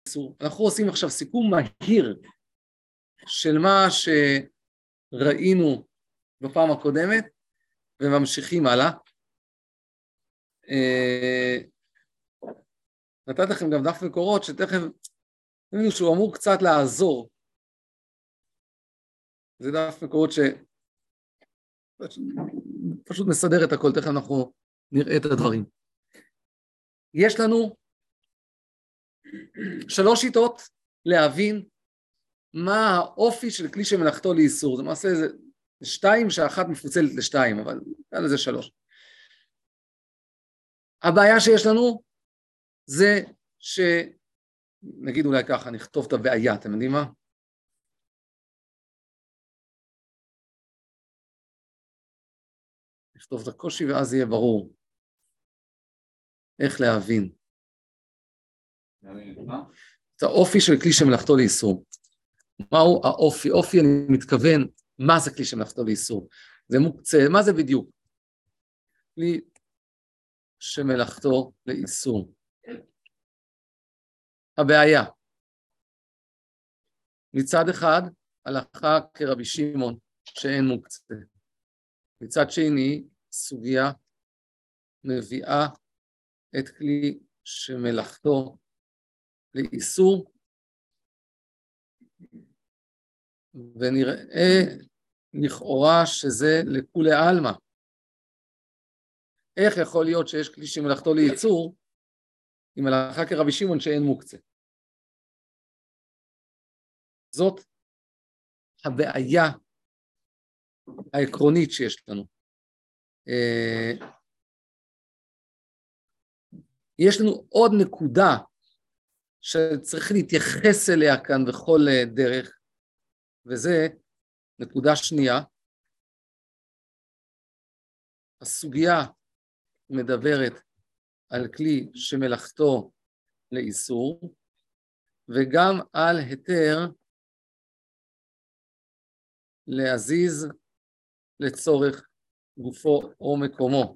איסור. אנחנו עושים עכשיו סיכום מהיר של מה שראינו בפעם הקודמת, וממשיכים הלאה. נתת לכם גם דף מקורות, שתכף תבינו שהוא אמור קצת לעזור. זה דף מקורות פשוט מסדר את הכל, תכף אנחנו נראה את הדברים. יש לנו 3 שיטות להבין מה האופי של כלי שמלאכתו לאיסור. זה מעשה 2 שאחת מפוצלת ל2, אבל כאן זה 3. הבעיה שיש לנו זה נגיד אולי ככה, נכתוב את הבעיה, אתם יודעים מה? נכתוב את הקושי ואז יהיה ברור איך להבין. את האופי של כלי שמלאכתו לאיסור. מהו האופי? אופי, אני מתכוון, מה זה כלי שמלאכתו לאיסור? זה מוקצה, מה זה בדיוק? כלי שמלאכתו לאיסור. הבעיה, מצד אחד, הלכה כרבי שמעון שאין מוקצה. מצד שני, סוגיה מביאה את כלי שמלאכתו לאיסור, ונראה לכאורה שזה לכולי עלמא. איך יכול להיות שיש כלי שמלאכתו לאיסור, עם הלכה כרבי שמעון שאין מוקצה? זאת הבעיה העקרונית שיש לנו. יש לנו עוד נקודה שצריך להתייחס אליה כאן בכל דרך, וזה נקודה שנייה. הסוגיה מדברת על כלי שמלאכתו לאיסור, וגם על היתר להזיז לצורך גופו או מקומו.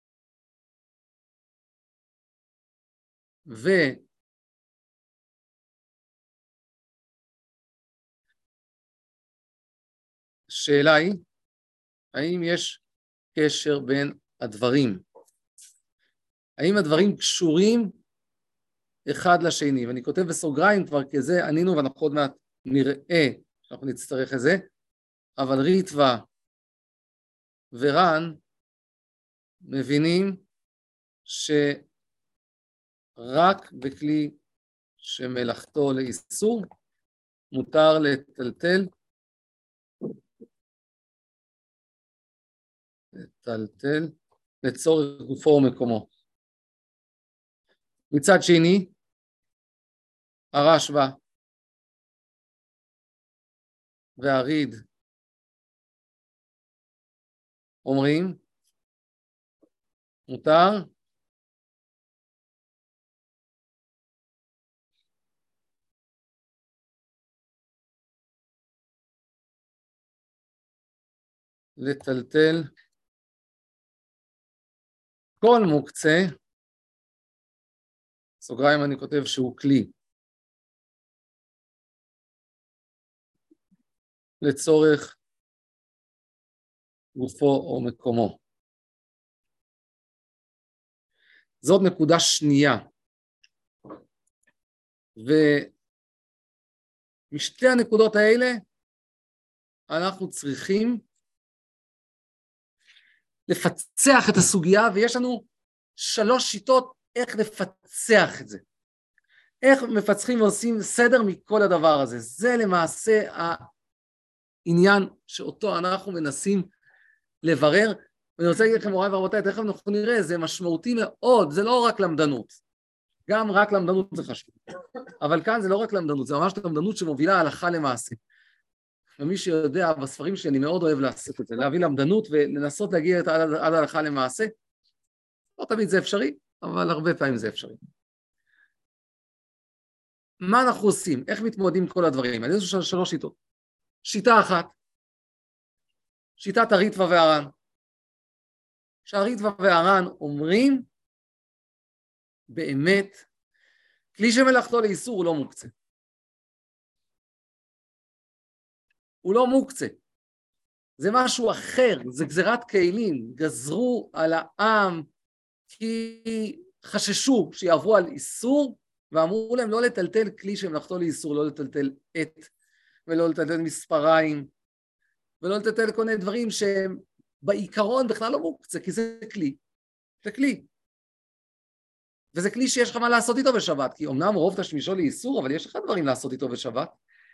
השאלה היא, האם יש קשר בין הדברים? האם הדברים קשורים אחד לשני? ואני כותב בסוגריים כבר, כי זה ענינו ואנחנו עוד מעט נראה שאנחנו נצטרך את זה, אבל ריטווה ורן מבינים שרק בכלי שמלאכתו לאיסור מותר לטלטל לצורך גופו ומקומו. מצד שני, הרשב"א והריד אומרים, מותר לטלטל כל מוקצה, סוגריים אני כותב שהוא כלי, לצורך גופו או מקומו. זאת נקודה שנייה. ומשתי הנקודות האלה אנחנו צריכים לפצח את הסוגיה, ויש לנו 3 שיטות איך לפצח את זה. איך מפצחים ועושים סדר מכל הדבר הזה. זה למעשה העניין שאותו אנחנו מנסים לברר. ואני רוצה להגיד לכם, מוריי ורבותיי, תכף אנחנו נראה, זה משמעותי מאוד, זה לא רק למדנות. גם רק למדנות זה חשוב. אבל כאן זה לא רק למדנות, זה ממש למדנות שמובילה הלכה למעשה. ומי שיודע, בספרים שלי אני מאוד אוהב לעשות את זה, להביא למדנות ולנסות להגיע עד ההלכה למעשה. לא תמיד זה אפשרי, אבל הרבה פעמים זה אפשרי. מה אנחנו עושים? איך מתמודדים עם כל הדברים? אני יש 3 שיטות. שיטה אחת, שיטת הריטווה והר"ן. שהריטווה והר"ן אומרים, באמת, כלי שמלאכתו לאיסור הוא לא מוקצה. הוא לא מוקצה. זה משהו אחר, זה גזירת כלים. גזרו על העם כי חששו שיעברו על איסור, ואמרו להם לא לטלטל כלי שמלאכתו לאיסור, לא לטלטל עת, ולא לטלטל מספריים, ולא לטלטל כל מיני דברים שהם בעיקרון בכלל לא מוקצה, כי זה כלי. זה כלי. וזה כלי שיש לך מה לעשות איתו בשבת, כי אמנם רוב תשמישו לאיסור, אבל יש לך דברים לעשות איתו בשבת.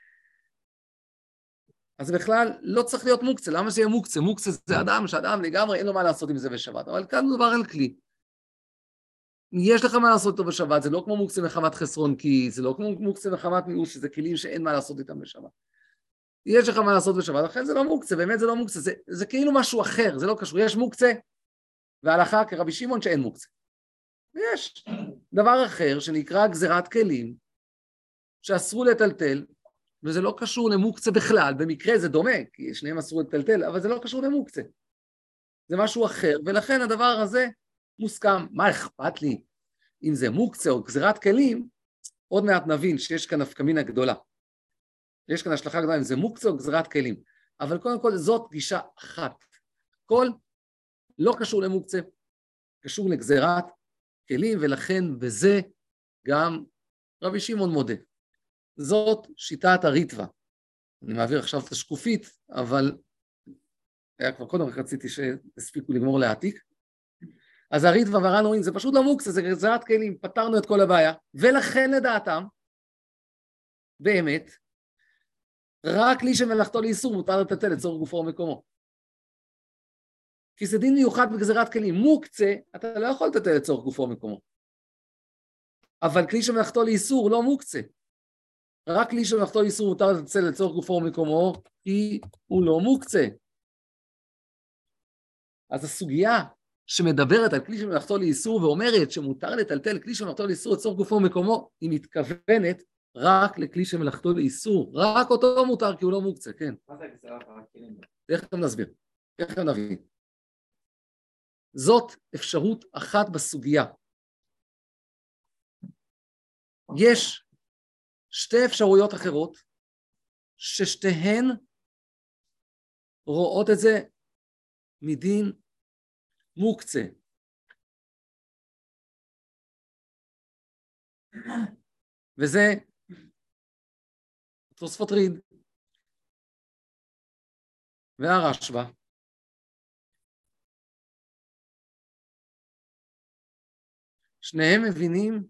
אז בכלל לא צריך להיות מוקצה. למה זה יהיה מוקצה? מוקצה זה אדם שאדם לגמרי אין לו מה לעשות עם זה בשבת, אבל כאן מדובר על כלי. יש לך מה לעשות איתו בשבת, זה לא כמו מוקצה מחמת חסרון, כי זה לא כמו מוקצה מחמת מיעוט, שזה כלים שאין מה לעשות איתם בשבת. יש לך מה לעשות בשבת, אחרי זה לא מוקצה, באמת זה לא מוקצה, זה כאילו משהו אחר, זה לא קשור. יש מוקצה, והלכה כרבי שמעון שאין מוקצה. ויש דבר אחר שנקרא גזירת כלים, שאסרו לטלטל, וזה לא קשור למוקצה בכלל, במקרה זה דומה, כי שניהם אסרו לטלטל, אבל זה לא קשור למוקצה. זה משהו אחר, ולכן הדבר הזה מוסכם. מה אכפת לי אם זה מוקצה או גזירת כלים? עוד מעט נבין שיש כאן נפקמינה גדולה. יש כאן השלכה גדולה אם זה מוקצה או גזירת כלים. אבל קודם כל זאת גישה אחת. כל לא קשור למוקצה, קשור לגזירת כלים, ולכן בזה גם רבי שמעון מודה. זאת שיטת הריטווה. אני מעביר עכשיו את השקופית, אבל היה כבר קודם, רק רציתי שהספיקו לגמור להעתיק. אז הריטווה והר"ן אומרים, זה פשוט לא מוקצה, זה גזירת כלים, פתרנו את כל הבעיה, ולכן לדעתם, באמת, רק כלי שמלאכתו לאיסור מותר לטלטל לצורך גופו ומקומו. כי זה דין מיוחד בגזירת כלים. מוקצה, אתה לא יכול לטלטל לצורך גופו ומקומו. אבל כלי שמלאכתו לאיסור לא מוקצה. רק כלי שמלאכתו לאיסור מותר לטלטל לצורך גופו ומקומו, כי הוא לא מוקצה. אז הסוגיה שמדברת על כלי שמלאכתו לאיסור ואומרת שמותר לטלטל כלי שמלאכתו לאיסור לצורך גופו ומקומו, היא מתכוונת רק לכלי שמלאכתו לאיסור. רק אותו מותר כי הוא לא מוקצה, כן. מה זה גזירת הכלים? תכף נסביר, תכף נבין. זאת אפשרות אחת בסוגיה. יש שתי אפשרויות אחרות, ששתיהן רואות את זה מדין מוקצה. וזה תוספות ריד והרשב"א. שניהם מבינים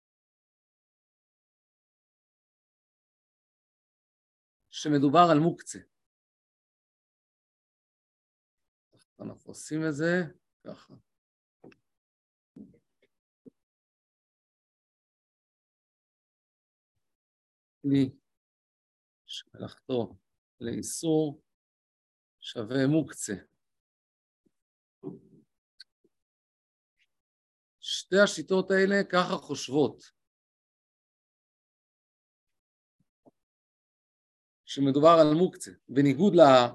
שמדובר על מוקצה. אנחנו עושים את זה ככה. כלי שמלאכתו לאיסור שווה מוקצה. שתי השיטות האלה ככה חושבות. שמדובר על מוקצה, בניגוד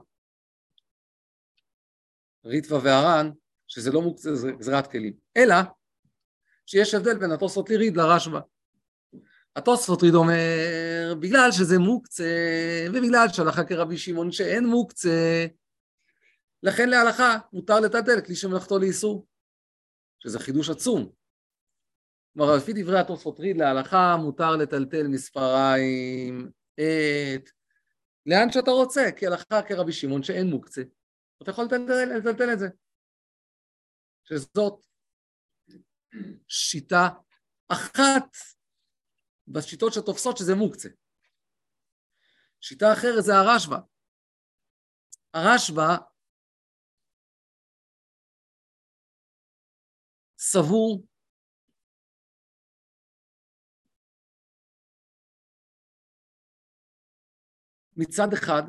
לריטווה והר"ן, שזה לא מוקצה, זה גזירת כלים. אלא שיש הבדל בין התוספות ריד לרשב"א. התוספות ריד אומר, בגלל שזה מוקצה, ובגלל שהלכה כרבי שמעון שאין מוקצה, לכן להלכה מותר לטלטל כלי שמלאכתו לאיסור, שזה חידוש עצום. כלומר, לפי דברי התוספות ריד להלכה מותר לטלטל מספריים, לאן שאתה רוצה, כי הלכה כרבי שמעון שאין מוקצה. אתה יכול לטלטל את זה. שזאת שיטה אחת בשיטות שתופסות שזה מוקצה. שיטה אחרת זה הרשב"א. הרשב"א סבור מצד אחד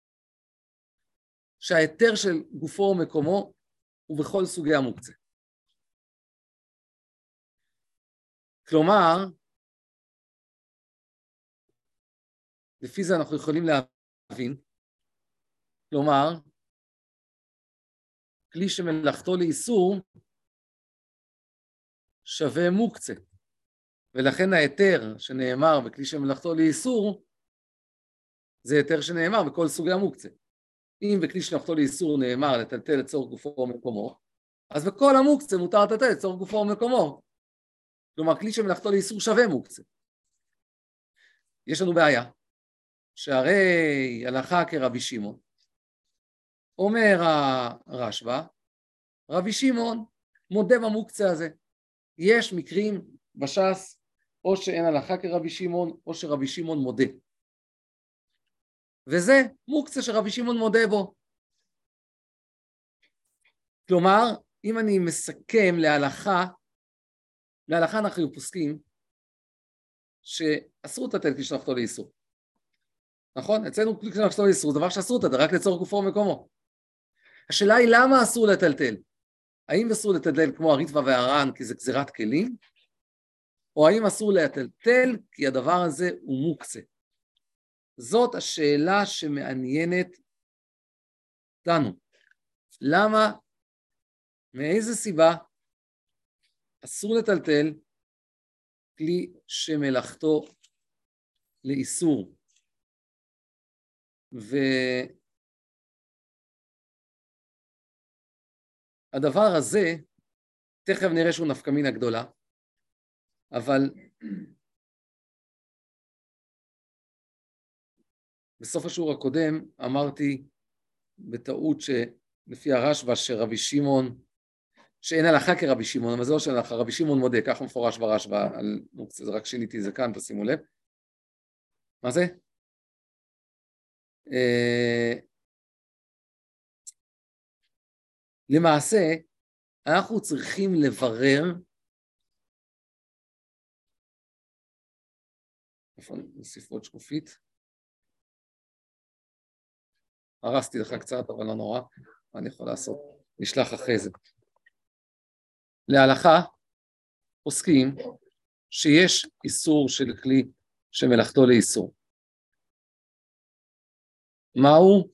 שההיתר של גופו ומקומו הוא בכל סוגי המוקצה. כלומר, לפי זה אנחנו יכולים להבין, כלומר, כלי שמלאכתו לאיסור שווה מוקצה. ולכן ההיתר שנאמר בכלי שמלאכתו לאיסור, זה היתר שנאמר בכל סוגי המוקצה. אם בכלי שמלאכתו לאיסור נאמר לטלטל לצורך גופו ומקומו, אז בכל המוקצה מותר לטלטל לצורך גופו ומקומו. כלומר, כלי שמלאכתו לאיסור שווה מוקצה. יש לנו בעיה, שהרי הלכה כרבי שמעון, אומר הרשב"א, רבי שמעון מודה במוקצה הזה. יש מקרים בש"ס, או שאין הלכה כרבי שמעון, או שרבי שמעון מודה. וזה מוקצה שרבי שמעון מודה בו. כלומר, אם אני מסכם להלכה אנחנו פוסקים, שאסור לטלטל כלי שמלאכתו לאיסור. נכון? אצלנו כלי שמלאכתו לאיסור, זה דבר שאסור לטלטל, רק לצורך גופו ומקומו. השאלה היא למה אסור לטלטל? האם אסור לטלטל כמו הריטב"א והר"ן כי זה גזירת כלים? או האם אסור לטלטל כי הדבר הזה הוא מוקצה? זאת השאלה שמעניינת אותנו. למה, מאיזה סיבה אסור לטלטל כלי שמלאכתו לאיסור? והדבר הזה, תכף נראה שהוא נפקא מינה גדולה, אבל בסוף השיעור הקודם אמרתי בטעות שלפי הרשב"א שרבי שמעון, שאין הלכה כרבי שמעון, אבל זה לא שאין הלכה, רבי שמעון מודה, כך מפורש ברשב"א, זה רק שיניתי זה כאן, תשימו לב. מה זה? למעשה, אנחנו צריכים לברר, איפה נוסיף עוד שקופית? הרסתי לך קצת, אבל לא נורא, מה אני יכול לעשות? נשלח אחרי זה. להלכה עוסקים שיש איסור של כלי שמלאכתו לאיסור. מהו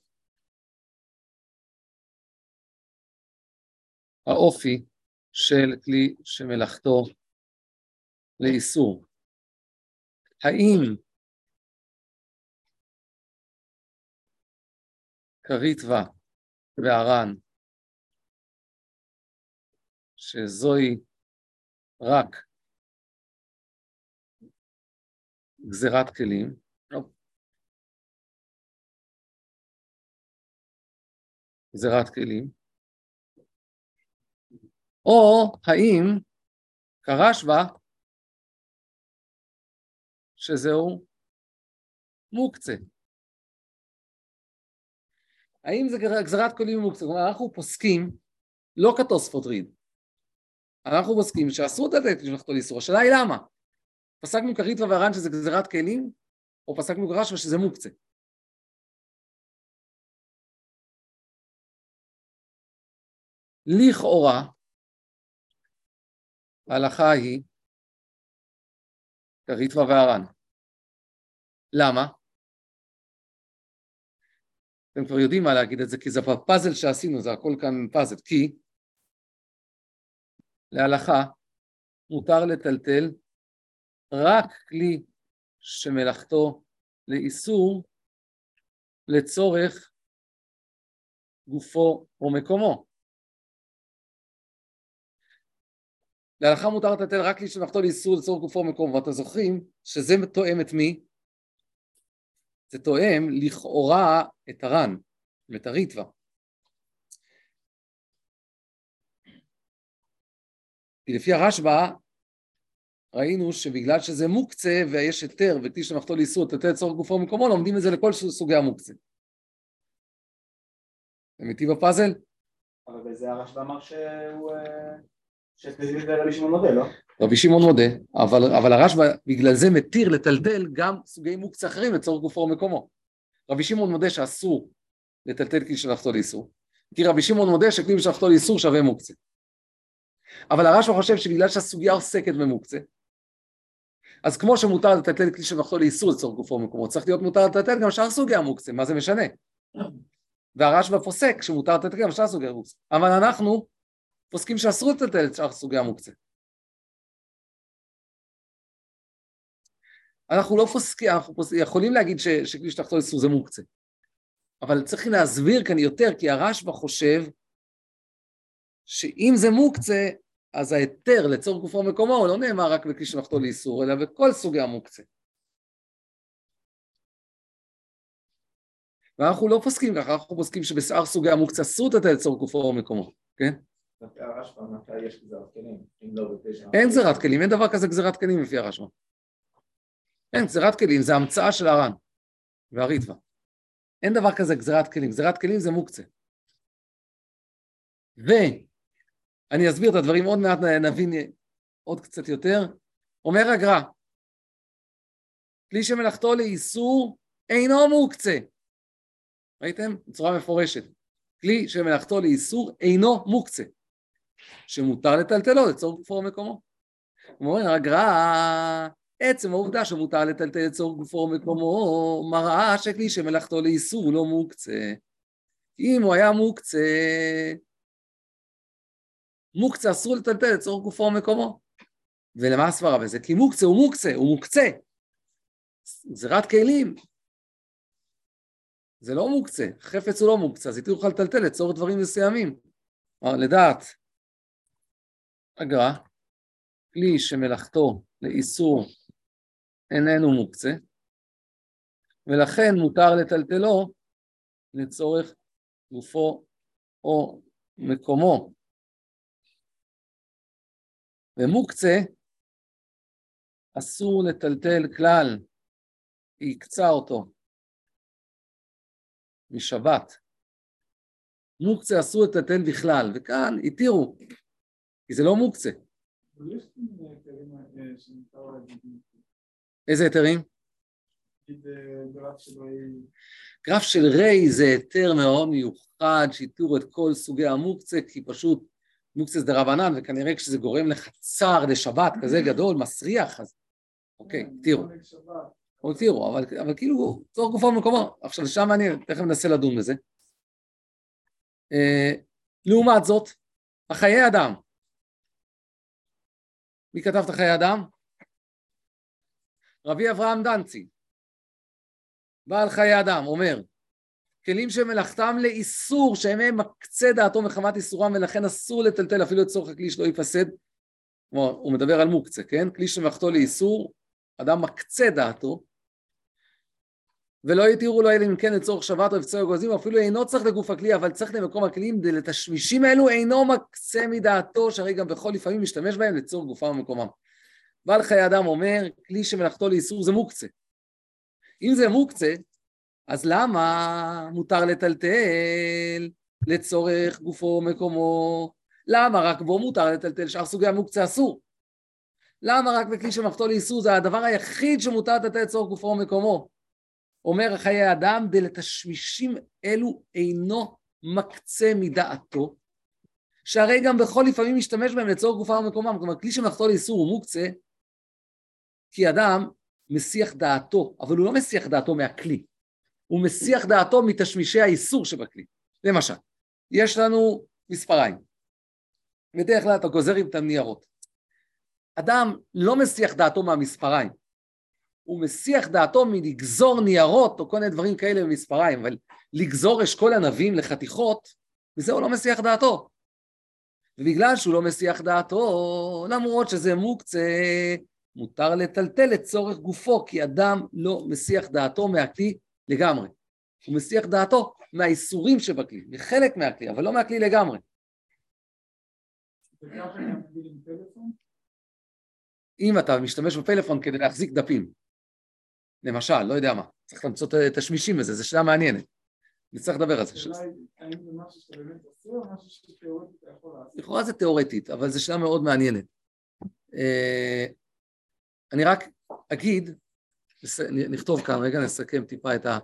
האופי של כלי שמלאכתו לאיסור? האם כריטב"א והר"ן, שזוהי רק גזירת כלים, גזירת כלים, או האם כרשב"א שזהו מוקצה? האם זה גזירת כלים מוקצה? כלומר, אנחנו פוסקים לא כתוספות ריד, אנחנו פוסקים שאסור לטלטל כלי שמלאכתו לאיסור. השאלה היא למה? פסקנו כריטב"א והר"ן שזה גזירת כלים, או פסקנו כרשב"א שזה מוקצה? לכאורה, ההלכה היא כריטב"א והר"ן. למה? אתם כבר יודעים מה להגיד את זה, כי זה בפאזל שעשינו, זה הכל כאן פאזל, כי להלכה מותר לטלטל רק כלי שמלאכתו לאיסור לצורך גופו או מקומו. להלכה מותר לטלטל רק כלי שמלאכתו לאיסור לצורך גופו או מקומו, ואתם זוכרים שזה תואם את מי? זה תואם לכאורה את הר"ן, את הריטב"א. כי לפי הרשב"א ראינו שבגלל שזה מוקצה ויש היתר וכלי שמלאכתו לאיסור לטלטל לצורך גופו ומקומו, לומדים את זה לכל סוגי המוקצה. אתם איתי בפאזל? אבל בזה הרשב"א אמר שספציפית רבי שמעון מודה, לא? רבי שמעון מודה, אבל הרשב"א בגלל זה מתיר לטלטל גם סוגי מוקצה אחרים לצורך גופו ומקומו. רבי שמעון מודה שאסור לטלטל כלי שמלאכתו לאיסור, כי רבי שמעון מודה שכלי שמלאכתו לאיסור שווה מוקצה. אבל הרשב"א חושב שבגלל שהסוגיה עוסקת במוקצה, אז כמו שמותר לטלטל כלי שמלאכתו לאיסור לצורך גופו ומקומו, צריך להיות מותר לטלטל גם שאר סוגי המוקצה, מה זה משנה? והרשב"א פוסק שמותר לטלטל גם שאר סוגי המוקצה, אבל אנחנו פוסקים שאסור לטלטל את שאר סוגי המוקצה. אנחנו לא פוסקים, אנחנו יכולים להגיד שכלי שתחתו לאיסור זה מוקצה. אבל צריכים להסביר כאן יותר, כי הרשב"א חושב שאם זה מוקצה, אז ההיתר לצורך גופו ומקומו הוא לא נאמר רק בכלי שמלאכתו לאיסור, אלא בכל סוגי המוקצה. ואנחנו לא פוסקים ככה, אנחנו פוסקים שבשאר סוגי המוקצה אסור לתת לצורך גופו ומקומו, כן? הרשב"א, מתי יש גזירת כלים? אם לא בתשע. אין גזירת כלים, אין דבר כזה גזירת כלים לפי הרשב"א. אין גזירת כלים, זה המצאה של הר"ן והריטב"א. אין דבר כזה גזירת כלים, גזירת כלים זה מוקצה. ואני אסביר את הדברים עוד מעט, נבין עוד קצת יותר. אומר הגר"א, כלי שמלאכתו לאיסור אינו מוקצה. ראיתם? בצורה מפורשת. כלי שמלאכתו לאיסור אינו מוקצה. שמותר לטלטלו לצורך גופו ומקומו. אומר הגר"א, עצם העובדה שמותר לטלטל לצורך גופו ומקומו, מראה שכלי שמלאכתו לאיסור לא מוקצה. אם הוא היה מוקצה, מוקצה אסור לטלטל לצורך גופו ומקומו. ולמה הסברה בזה? כי מוקצה הוא מוקצה, הוא מוקצה. גזירת כלים. זה לא מוקצה, חפץ הוא לא מוקצה, אז יתירו לך לטלטל לצורך דברים מסוימים. לדעת, הגר"א, כלי שמלאכתו לאיסור איננו מוקצה, ולכן מותר לטלטלו לצורך גופו או מקומו. ומוקצה אסור לטלטל כלל, כי יקצה אותו משבת. מוקצה אסור לטלטל בכלל, וכאן התירו, כי זה לא מוקצה. איזה היתרים? גרף של רי זה היתר מאוד מיוחד, שהתירו את כל סוגי המוקצה, כי פשוט מוקצה זה דרבנן, וכנראה כשזה גורם לחצר לשבת כזה גדול, מסריח, אז אוקיי, תירו. או תירו, אבל כאילו, צורך גופו במקומו. עכשיו, שם אני תכף ננסה לדון בזה. לעומת זאת, החיי אדם. מי כתב את החיי אדם? רבי אברהם דנצי, בעל חיי אדם, אומר, כלים שמלאכתם לאיסור, שהם מקצה דעתו מחמת איסורם, ולכן אסור לטלטל אפילו את צורך הכלי שלא ייפסד. כלומר, הוא מדבר על מוקצה, כן? כלי שמלאכתו לאיסור, אדם מקצה דעתו, ולא יתירו לו אלא אם כן לצורך שבת או הפצוע גוזים, אפילו אינו צריך לגוף הכלי, אבל צריך למקום הכלים, לתשמישים האלו אינו מקצה מדעתו, שהרי גם בכל לפעמים משתמש בהם לצורך גופם ומקומם. בעל חיי אדם אומר, כלי שמלאכתו לאיסור זה מוקצה. אם זה מוקצה, אז למה מותר לטלטל לצורך גופו ומקומו? למה רק בו מותר לטלטל? שאר סוגי המוקצה אסור. למה רק בכלי שמלאכתו לאיסור זה הדבר היחיד שמותר לטלטל לצורך גופו ומקומו? אומר חיי אדם, דלתשמישים אלו אינו מקצה מדעתו, שהרי גם בכל לפעמים משתמש בהם לצורך גופם ומקומם. כלומר, כלי שמלאכתו לאיסור הוא מוקצה, כי אדם מסיח דעתו, אבל הוא לא מסיח דעתו מהכלי, הוא מסיח דעתו מתשמישי האיסור שבכלי. למשל, יש לנו מספריים, בדרך כלל אתה גוזר עם את הניירות. אדם לא מסיח דעתו מהמספריים, הוא מסיח דעתו מלגזור ניירות או כל מיני דברים כאלה במספריים, אבל לגזור אשכול ענבים לחתיכות, וזה הוא לא מסיח דעתו. ובגלל שהוא לא מסיח דעתו, למרות שזה מוקצה, מותר לטלטל לצורך גופו, כי אדם לא מסיח דעתו מהכלי לגמרי. הוא מסיח דעתו מהאיסורים שבכלי, מחלק מהכלי, אבל לא מהכלי לגמרי. אם אתה משתמש בפלאפון כדי להחזיק דפים, למשל, לא יודע מה, צריך למצוא את השמישים בזה, זו שאלה מעניינת. נצטרך לדבר על זה. האם זה משהו שאתה באמת עושה או משהו שתיאורטית אתה יכול לעשות? לכאורה זה תיאורטית, אבל זו שאלה מאוד מעניינת. אני רק אגיד, נכתוב כאן, רגע נסכם טיפה את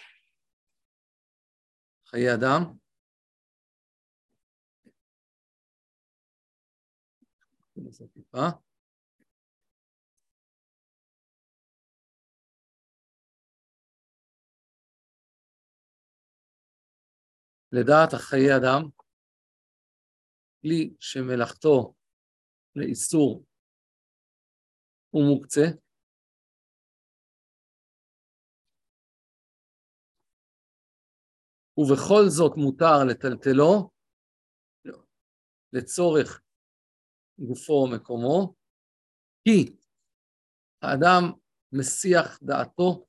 חיי אדם. ננסה טיפה. לדעת החיי אדם, כלי שמלאכתו לאיסור הוא מוקצה, ובכל זאת מותר לטלטלו לצורך גופו ומקומו, כי האדם מסיח דעתו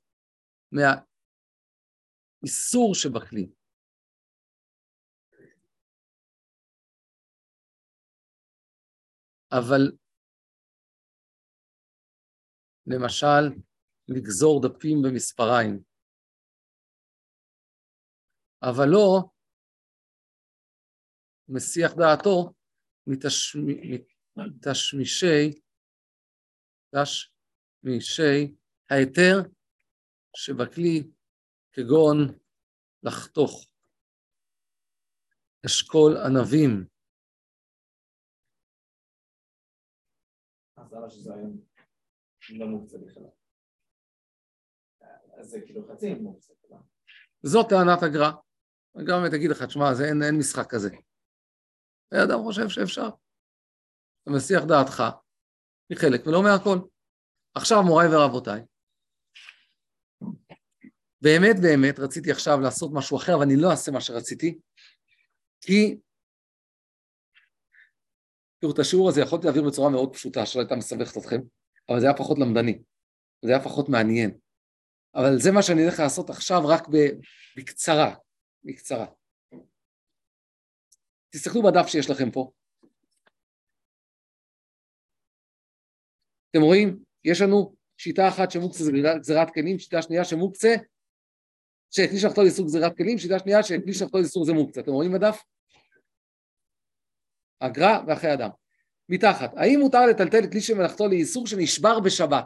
מהאיסור שבכלי. אבל למשל, לגזור דפים במספריים, אבל לא מסיח דעתו מתשמישי ההיתר שבכלי, כגון לחתוך אשכול ענבים. אז למה שזה היום לא מוקצה בכלל? אז זה כאילו חצי מוקצה. זאת טענת הגר"א. הגר"א באמת תגיד לך, תשמע, אין משחק כזה. האדם חושב שאפשר. אתה מסיח דעתך מחלק ולא מהכל. עכשיו, מוריי ורבותיי, באמת רציתי עכשיו לעשות משהו אחר, אבל אני לא אעשה מה שרציתי, כי תראו, את השיעור הזה יכולתי להעביר בצורה מאוד פשוטה, שלא הייתה מסבכת אתכם, אבל זה היה פחות למדני, זה היה פחות מעניין. אבל זה מה שאני הולך לעשות עכשיו רק בקצרה. תסתכלו בדף שיש לכם פה. אתם רואים? יש לנו שיטה אחת שמוקצה זה גזירת כלים, שיטה שנייה שמוקצה, שכלי שמלאכתו לאיסור גזירת כלים, שיטה שנייה שכלי שמלאכתו לאיסור זה מוקצה. אתם רואים בדף? הגר"א ואחרי אדם. מתחת, האם מותר לטלטל כלי שמלאכתו לאיסור שנשבר בשבת?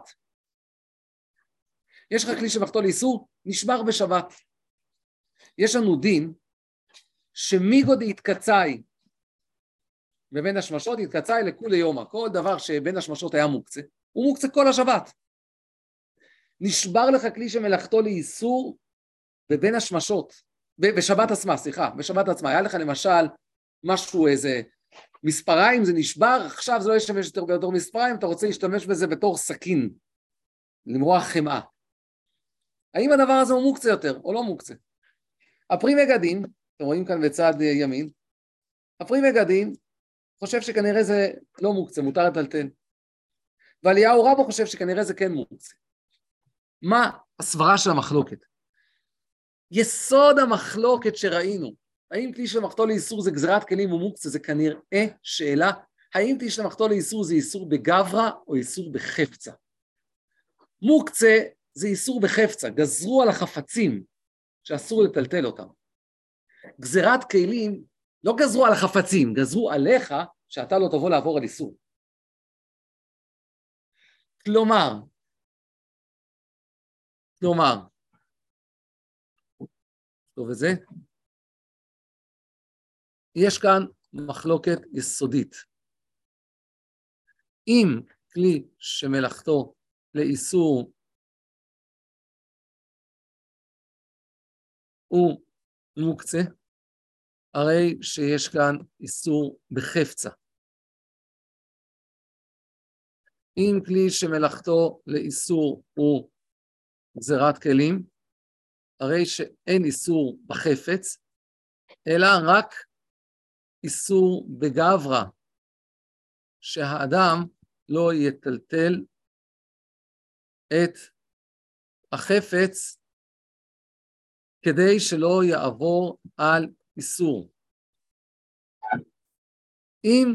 יש לך כלי שמלאכתו לאיסור, נשבר בשבת. יש לנו דין שמיגוד יתקצאי ובין השמשות יתקצאי לכולי יומא. כל דבר שבין השמשות היה מוקצה, הוא מוקצה כל השבת. נשבר לך כלי שמלאכתו לאיסור ובין השמשות, בשבת עצמה, היה לך למשל משהו, איזה מספריים, זה נשבר, עכשיו זה לא ישתמש יותר ביותר מספריים, אתה רוצה להשתמש בזה בתור סכין, למרוח חמאה. האם הדבר הזה הוא מוקצה יותר או לא מוקצה? הפרי מגדים, אתם רואים כאן בצד ימין, הפרי מגדים חושב שכנראה זה לא מוקצה, מותר לטלטל. ואליהו רבו חושב שכנראה זה כן מוקצה. מה הסברה של המחלוקת? יסוד המחלוקת שראינו, האם כלי שמלאכתו לאיסור זה גזירת כלים או מוקצה, זה כנראה שאלה, האם כלי שמלאכתו לאיסור זה איסור בגברא או איסור בחפצה? מוקצה זה איסור בחפצה, גזרו על החפצים שאסור לטלטל אותם. גזירת כלים לא גזרו על החפצים, גזרו עליך שאתה לא תבוא לעבור על איסור. כלומר, טוב וזה, יש כאן מחלוקת יסודית. אם כלי שמלאכתו לאיסור הוא מוקצה, הרי שיש כאן איסור בחפצה. אם כלי שמלאכתו לאיסור הוא גזירת כלים, הרי שאין איסור בחפץ, אלא רק איסור בגברא, שהאדם לא יטלטל את החפץ כדי שלא יעבור על איסור. אם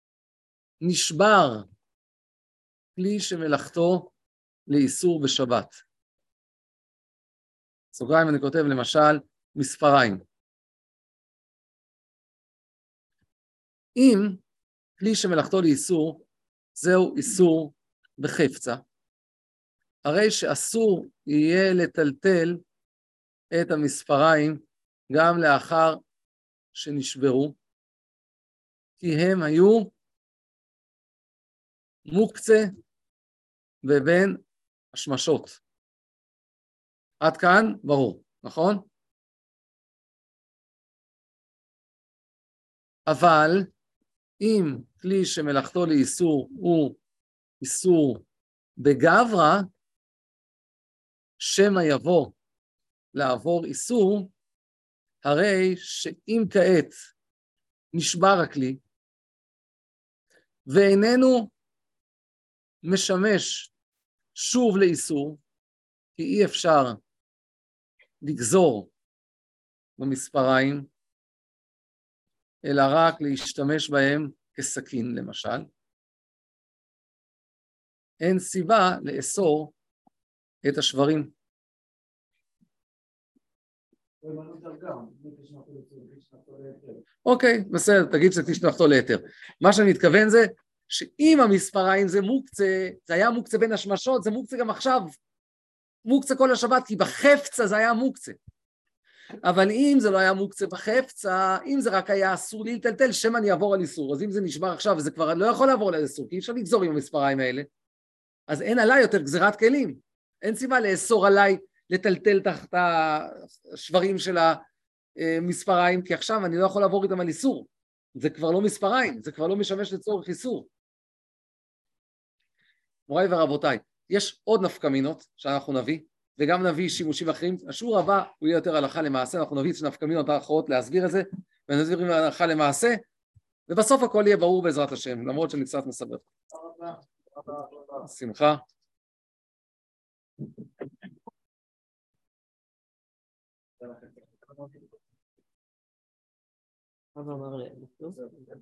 נשבר כלי שמלאכתו לאיסור בשבת, סוגריים אני כותב למשל מספריים. אם כלי שמלאכתו לאיסור, זהו איסור בחפצה, הרי שאסור יהיה לטלטל את המספריים גם לאחר שנשברו, כי הם היו מוקצה ובין השמשות. עד כאן ברור, נכון? אבל אם כלי שמלאכתו לאיסור הוא איסור בגברא, שמא יבוא לעבור איסור, הרי שאם כעת נשבר הכלי, ואיננו משמש שוב לאיסור, כי אי אפשר לגזור במספריים, אלא רק להשתמש בהם כסכין למשל, אין סיבה לאסור את השברים. אוקיי, בסדר, תגיד שתשלחתו ליתר. מה שאני מתכוון זה, שאם המספריים זה מוקצה, זה היה מוקצה בין השמשות, זה מוקצה גם עכשיו, מוקצה כל השבת, כי בחפצה זה היה מוקצה. אבל אם זה לא היה מוקצה בחפצה, אם זה רק היה אסור לי לטלטל, שמא אני אעבור על איסור, אז אם זה נשבר עכשיו וזה כבר לא יכול לעבור על איסור, כי אי אפשר לגזור עם המספריים האלה, אז אין עליי יותר גזירת כלים. אין סיבה לאסור עליי לטלטל תחת השברים של המספריים, כי עכשיו אני לא יכול לעבור איתם על איסור. זה כבר לא מספריים, זה כבר לא משמש לצורך איסור. מוריי ורבותיי, יש עוד נפקמינות שאנחנו נביא, וגם נביא שימושים אחרים. השיעור הבא הוא יהיה יותר הלכה למעשה, אנחנו נביא את נפקמינות האחרות להסביר את זה, ונסביר עם הלכה למעשה, ובסוף הכל יהיה ברור בעזרת השם, למרות שאני קצת מסבר. שמחה. מה אמר לי?